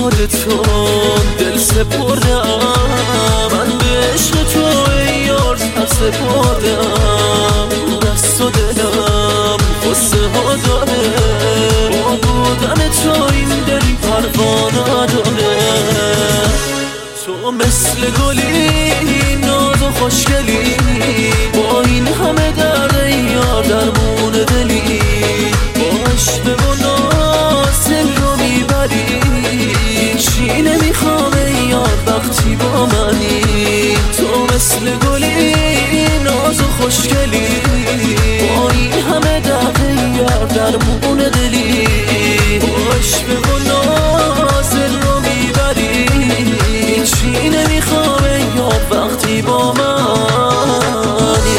خودتون دل سپردم، من به عشق تو ای یار سر سپردم. دست و دلم قصه ها داره، با بودن تو این دل پروانه داره. تو مثل گلی ناز و خوشگلی، با این همه درد یار درمون دلی. با عشق و ناز دل رو میبری، چی نمیخوام یار وقتی با منی. تو مثل گلی ناز و خوشگلی، با این همه درد یار درمون دلی. با عشق و ناز دل رو میبری، چی نمیخوام یار وقتی با منی.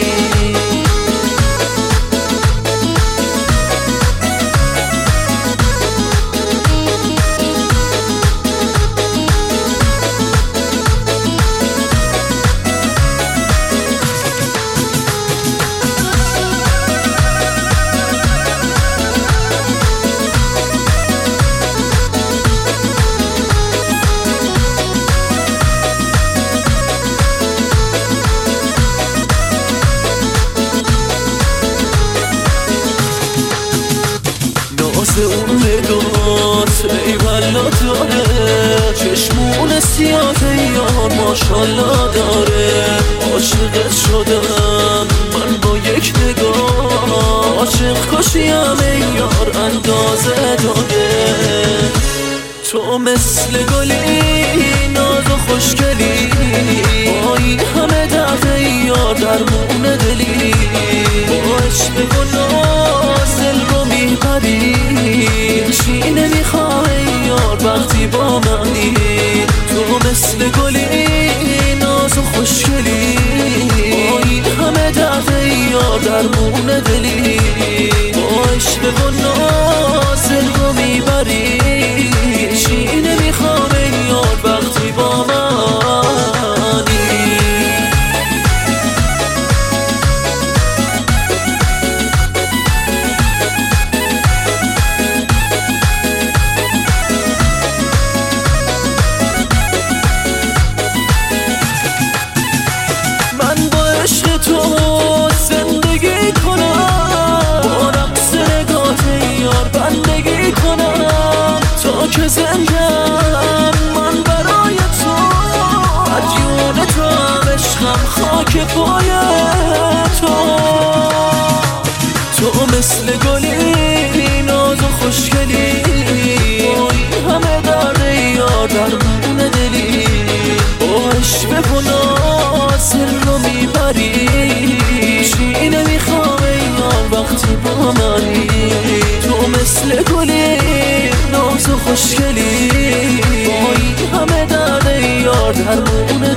اون نگات ای والا داره، چشمون سیاه یار ماشالله داره. عاشقت شدم من با یک نگاه، عاشق کشیم ای یار اندازه داره. تو مثل گلی ناز و خوشگلی، با این همه درد یار درمون دلی. با عشق و ناز دل رو میبری، چی نمیخوای یار وقتی با منی. تو مثل گلی ناز و خوشگلی، با این همه درد یار درمون دلی. با عشق و ناز دل رو میبری، چی نمیخوام یار وقتی با منی. من با عشق تو زندگی کنم، با رقص نگات یار بندگی کنم. تا که زندم من برای تو، مدیون تو هم عشقم خاک پای تو. تو مثل گلی ناز و خوشگلی، با این همه درد یار درمون دلی. با عشق و ناز دل رو میبری، چی نمیخوام یار وقتی با منی. تو مثل گلی ناز و خوشگلی، با این همه درد یار درمون